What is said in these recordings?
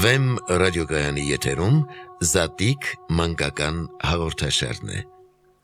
Վեմ ռադիոգայանի եթերում Զատիկ մանկական հաղորդաշարն է։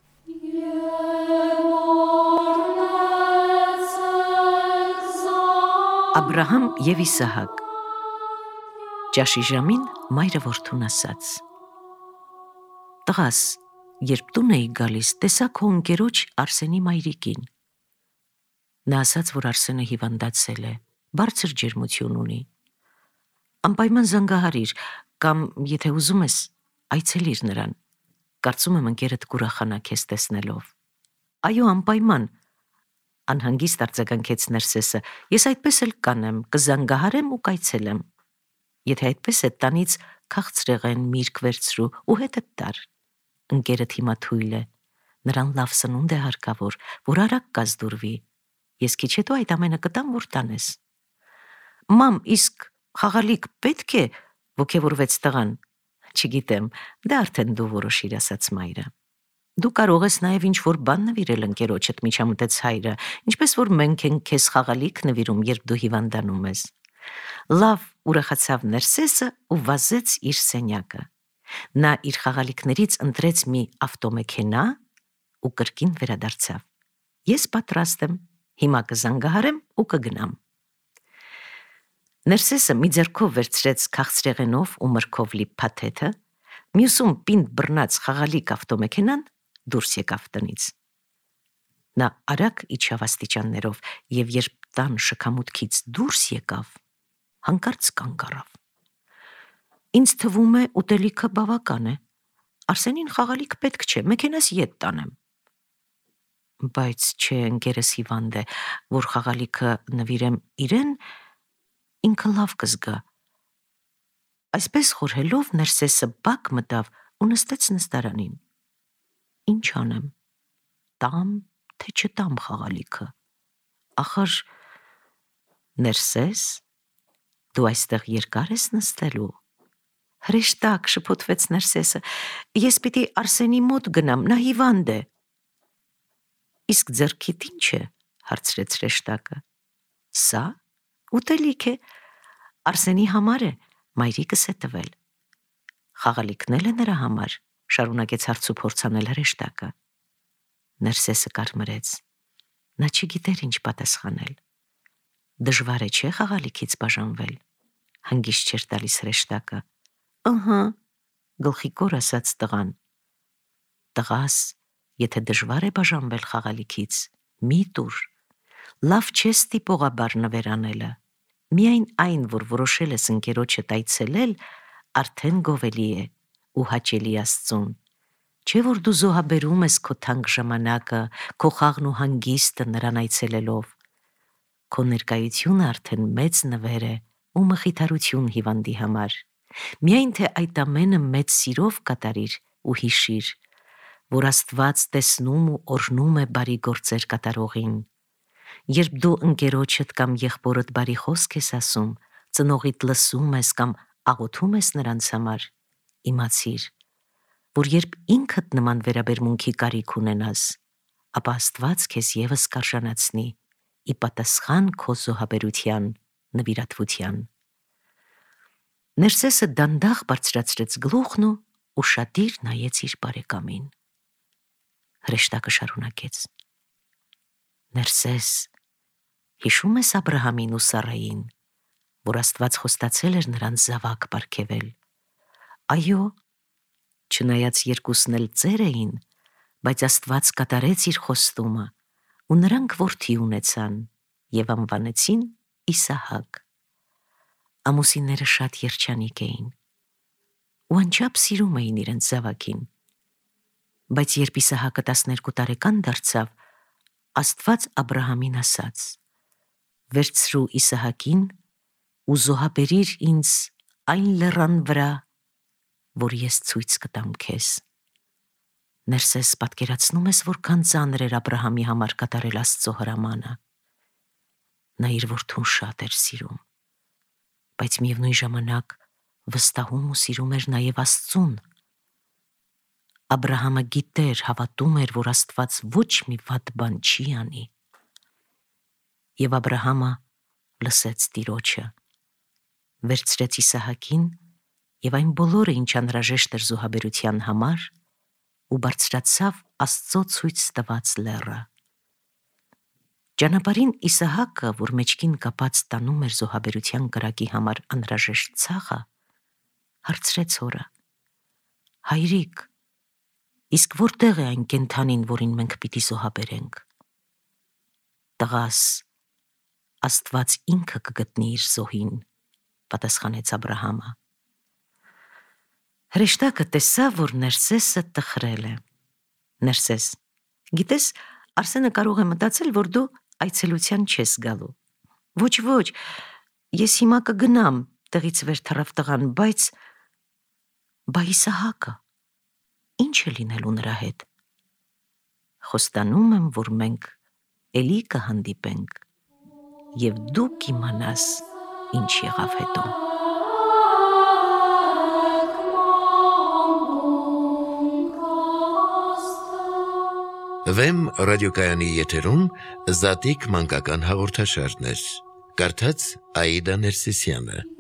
Աբրահամ և Իսահակ։ Ճաշի ժամին մայրը որդուն ասաց. «Տղաս, երբ տուն էի գալիս, տեսա քո ընկերոջ Արսենի մայրիկին»։ Նա ասաց, որ Արսենը հիվանդացել է, բարձր ջերմություն ունի։ «Անպայման զանգահարիր, կամ եթե ուզում ես, այցելիր նրան, կարծում եմ ընկերդ կուրախանա քեզ տեսնելով»։ «Այո, անպայման», անհանգիստ արձագանքեց Ներսեսը, «ես այդպես էլ կանեմ, կզանգահարեմ ու կայցելեմ։ Եթե այդպես է, տանից քաղցրեղեն միրգ վերցրու ու հետդ տար։ Ընկերդ հիմա թույլ է, նրան լավ սնունդ է հարկավոր, որ արագ կազդուրվի։ Ես քիչ հետո այդ ամենը կտամ, որ տանես»։ «Մամ, իսկ խաղալիք պետք է», ոգևորվեց տղան։ «Չգիտեմ, դա արդեն դու որոշիր», ասաց մայրը։ «Դու կարող ես նաև ինչ-որ բան նվիրել ընկերոջդ», միջամտեց հայրը, «ինչպես որ մենք ենք քեզ խաղալիք նվիրում, երբ դու հիվանդանում ես»։ Լավ, ուրախացավ Ներսեսը ու վազեց իր սենյակը։ Նա իր խաղալիքներից ընտրեց մի ավտոմեքենա ու կրկին վերադարձավ. «Ես պատրաստ եմ, հիմա կզանգահարեմ ու կգնամ»։ Ներսեսը մի ձեռքով վերցրեց քաղցրեղենով ու մրգով լի փաթեթը, մյուսում պինդ բռնած խաղալիք ավտոմեքենան դուրս եկավ տնից։ Նա արագ իջավ աստիճաններով և երբ տան շքամուտքից դուրս եկավ, հանկարծ կանգ առավ։ «Ինձ թվում է ուտելիքը բավական է, Արսենին խաղալիք պետք չէ, մեքենաս ետ տանեմ»։ «Բայց չէ, ընկերս հիվանդ է, որ խաղալիքը նվիրեմ իրեն, ինքը լավ կզգա»։ Այսպես խորհելով Ներսեսը բակ մտավ ու նստեց նստարանին։ «Ինչ անեմ, տամ, թե չտամ խաղալիքը, ախր...» «Ներսես, դու այստեղ երկար ես նստելու»։ «Հրեշտակ», շփոթվեց Ներսեսը, «ես պիտի Արսենի մոտ գնամ, նա հիվանդ է»։ «Իսկ ձեռքիդ ինչ է», հարցրեց հրեշտակը։ «Սա ուտելիք է, Արսենի համար է, մայրիկս է տվել»։ «Խաղալիքն էլ է նրա համար», շարունակեց հարցուփորձ անել հրեշտակը։ Ներսեսը կարմրեց։ Նա չգիտեր ինչ պատասխանել։ «Դժվար է, չէ՞ խաղալիքից բաժանվել», հանգիստ չէր տալիս հրեշտակը։ «Ըհը», գլխիկոր ասաց տղան։ «Տղաս, եթե դժվար է բաժանվել խաղալիքից, մի տուր, լավ չէ ստիպողաբար նվեր անելը։ Միայն այն, որ որոշել ես ընկերոջդ այցելել, արդեն գովելի է ու հաճելի Աստծուն։ Չէ՞ որ դու զոհաբերում ես քո թանկ ժամանակը, քո խաղն ու հանգիստը նրան այցելելով։ Քո ներկայությունը արդեն մեծ նվեր է ու մխիթարություն հիվանդի համար։ Միայն թե այդ ամենը մեծ սիրով կատարիր ու հիշիր, որ Աստված տեսնում ու օրհնում է բարի գործեր կատարողին։ Երբ դու ընկերոջդ կամ եղբորդ բարի խոսք ես ասում, ծնողիդ լսում ես կամ աղոթում ես նրանց համար, իմացիր, որ երբ ինքդ նման վերաբերմունքի կարիք ունենաս, ապա Աստված քեզ ևս կարժանացնի ի պատասխան քո զոհաբերության նվիրատվության։ Ներսեսը դանդաղ բարձրացրեց գլուխն ու ուշադիր նայեց իր բարեկամին։ Հրեշտակը շարունակեց. «Ներսես, հիշո՞ւմ ես Աբրահամին ու Սառային, որ Աստված խոստացել էր նրանց զավակ պարգևել։ Այո, չնայած երկուսն էլ ծեր էին, բայց Աստված կատարեց իր խոստումը, ու նրանք որդի ունեցան և անվանեցին Իսահակ։ Ամուսինները շատ երջանիկ էին ու անչափ սիրում էին իրենց զավակին։ Բայց երբ Իսահակը 12 տարեկան դարձավ, Աստված Աբրահամին ասաց. «Վերցրու Իսահակին ու զոհաբերիր ինձ այն լեռան վրա, որ ես ցույց կտամ քեզ»։ Ներսես, պատկերացնո՞ւմ ես, որքան ծանր էր Աբրահամի համար կատարել Աստծո հրամանը։ Նա իր որդուն շատ էր սիրում, բայց միևնույն ժամանակ վստահում ու սիրում էր նաև Աստծուն։ Աբրահամը գիտեր, հավատում էր, որ Աստված ոչ մի վատ բան չի անի։ Եվ Աբրահամը լսեց Տիրոջը, վերցրեց Իսահակին եւ այն բոլորը, ինչ անհրաժեշտ էր զոհաբերության համար, ու բարձրացավ Աստծո ցույց տված լեռը։ Ճանապարհին Իսահակը, որ մեջքին կապած տանում էր զոհաբերության կրակի համար անհրաժեշտ ցախը, հարցրեց հորը. «Հայրիկ, իսկ որտեղ է այն կենդանին, որին մենք պիտի զոհաբերենք»։ «Տղաս, Աստված ինքը կգտնի իր զոհին», պատասխանեց Աբրահամը։ Հրեշտակը տեսավ, որ Ներսեսը տխրել է։ «Ներսես, գիտես, Արսենը կարող է մտածել, որ դու այցելության չես գալու»։ «Ոչ, ես հիմա կգնամ», տեղից վեր թռավ տղան, բայց Իսահակը, ի՞նչ է լինելու նրա հետ։ «Խոստանում եմ, որ մենք էլի կհանդիպենք, եւ դու կիմանաս, ինչ եղավ հետո»։ Վեմ ռադիոկայանի եթերում Զատիկ մանկական հաղորդաշարներ։ Կարդաց Աիդա Ներսիսյանը։